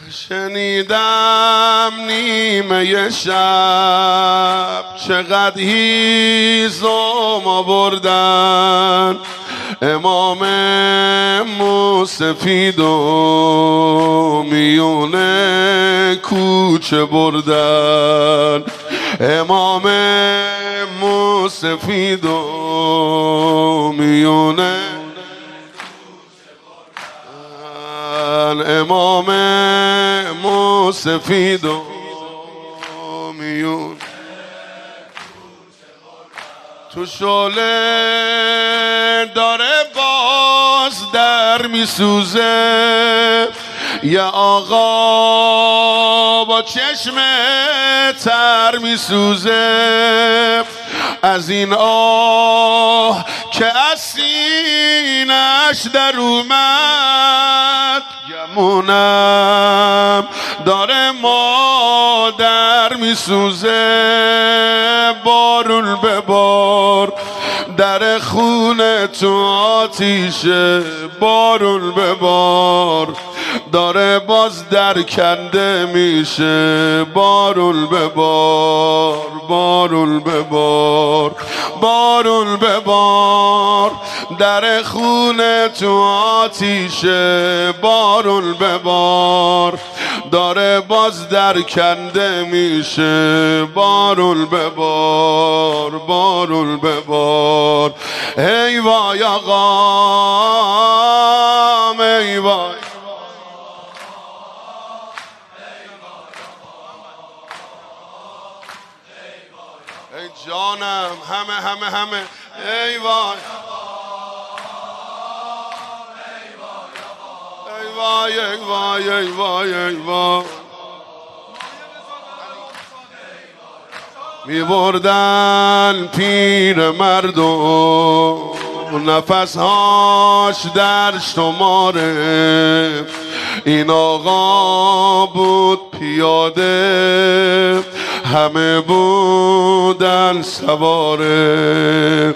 شنیدم نیمه شب چقدر هیزم آوردن، امام موسفید و میونه کوچه بردن، امام موسفید و میونه امام موسفید و میون تو شعله داره باز در میسوزه، یه آقا با چشم تر میسوزه، از این آه که از سینش در اومد، گمونم داره مادر میسوزه، بارون به بار در خونه تو آتیشه، بارون به بار داره باز در کنده میشه، بارون به بار بارون به بار بارون به بار در خونه تو آتیشه، بارون به بار داره باز در کنده میشه، بارون به بار بارون به بار. ای وای آقام ای وای، ای جانم همه ای وای ای وای ای وای ای وای ای وای. می بردن پیر مردم نفسهاش در شماره، این آقا بود پیاده همه بودن سواره،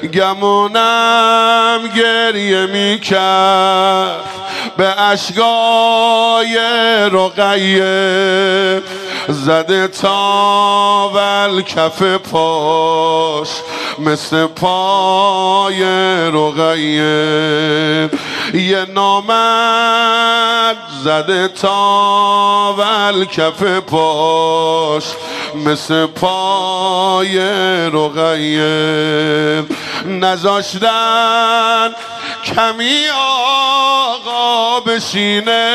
گمونم گریه میکرد به اشکای رقیه، زده تاول کف پاش مثل پای رقیه، یه نامرد زده تاول کف پاش مثل پای رقیه، نذاشتن کمی آقا بشینه،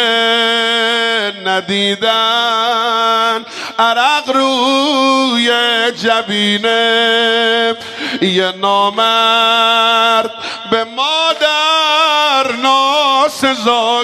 ندیدن عرق روی جبینه، یه نامرد به مادر ناسزا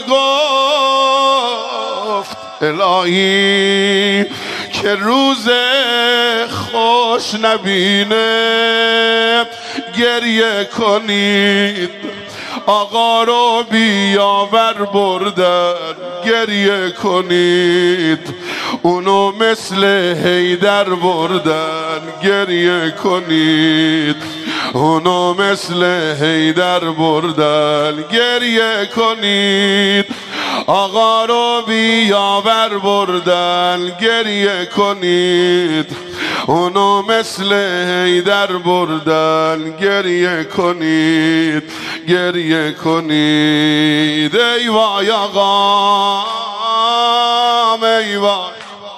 گفت الهی که روز خوش نبینه، گریه کنید آقا رو بیاور بردن، گریه کنید اونو مثل حیدر بردن، گریه کنید اونو مثل حیدر بردن، گریه کنید آقا رو بیاور بردن، گریه کنید اونو مثل حیدر بردن، گریه کنید گریه کنید. ای وای آقام ای وای،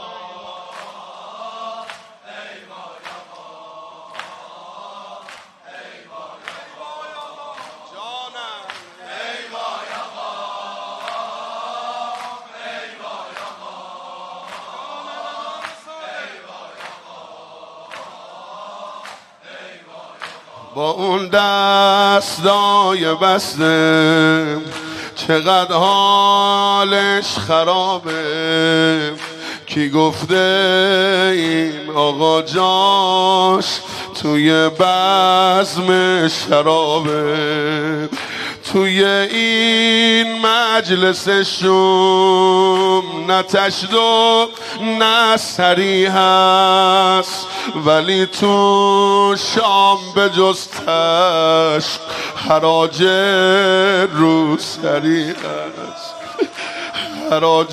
با اون دستای بسته چقدر حالش خرابه، کی گفته این آقا جاش توی بزم شرابه، توی این مجلس شوم نه تشد و نه سری هست، ولی تو شام به جز تشق حراج روسری هست، خراج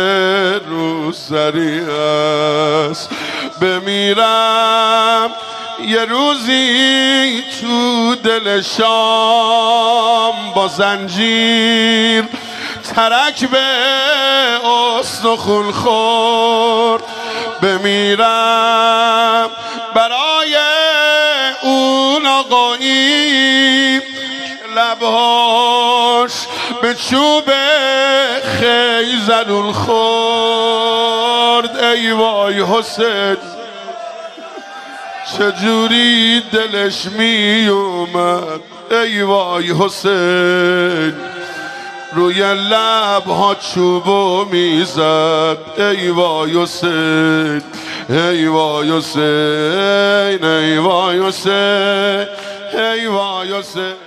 روسری است. بمیرم یه روزی تو دل شام با زنجیر ترک به استخون خورد. بمیرم برای اون آقایی لبهاش به چوب خیزرون خورد. ای وای حسین چجوری دلش می اومد. ای وای حسین روی لبها چوبو میزد. ای وای حسین ای وای حسین ای وای حسین ای وای حسین.